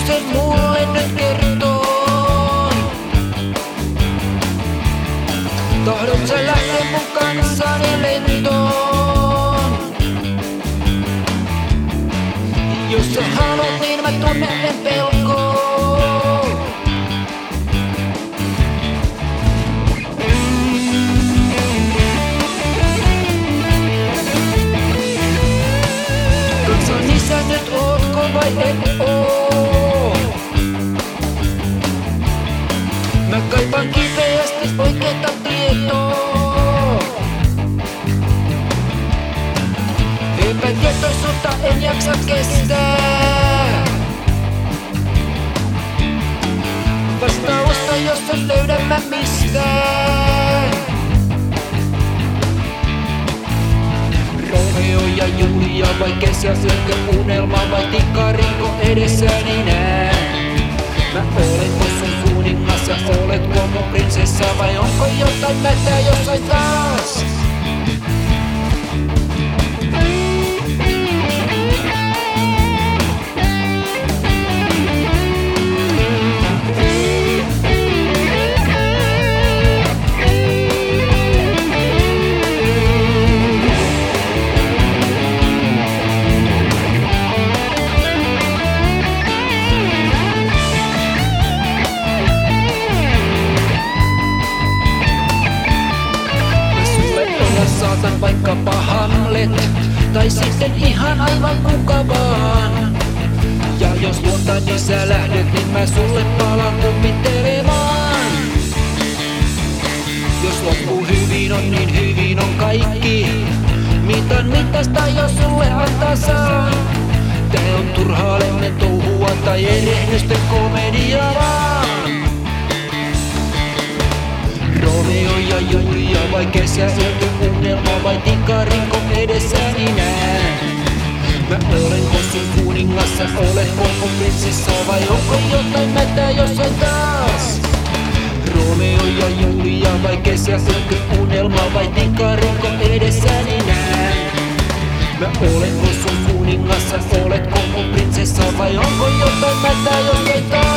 sen mulle nyt kertoo. Tahdot sä lähteä mun kanssani lentoon? Jos sä haluat, niin mä tunnen pelkoa. Kansani sä nyt ootko vai et oo? Mä kaipaan kipeästi oikeeta tietoa. Epätietoisuutta en jaksa kestää. Vastausta jos en löydä mä mistään. Romeo ja Julia vai kesäyökö unelma vai tikkarinko edessäni näen? Mä olenko sun kuningas ja oletko mun prinsessa vai onko jotain mätää jossain taas? Saatan vaikkapa Hamlet, tai sitten ihan aivan kuka vaan. Ja jos luontani sä lähdet, niin mä sulle palaan kummittelemaan. Jos loppu hyvin on, niin hyvin on kaikki. Mitan mitasta, jos sulle antaa saa. Tää on turhaa lennen touhua tai erehdysten komedia vaan. Romeo ja Julia vai kesäyökö unelma vai tikkarinko edessäni näen? Mä olenko sun kuningas, sä oletko mun prinsessa vai onko jotain mätää jossain taas? Romeo ja Julia vai kesäyökö unelma vai tikkarinko edessäni näen? Mä olenko sun kuningas, sä oletko mun prinsessa vai onko jotain mätää jossain taas?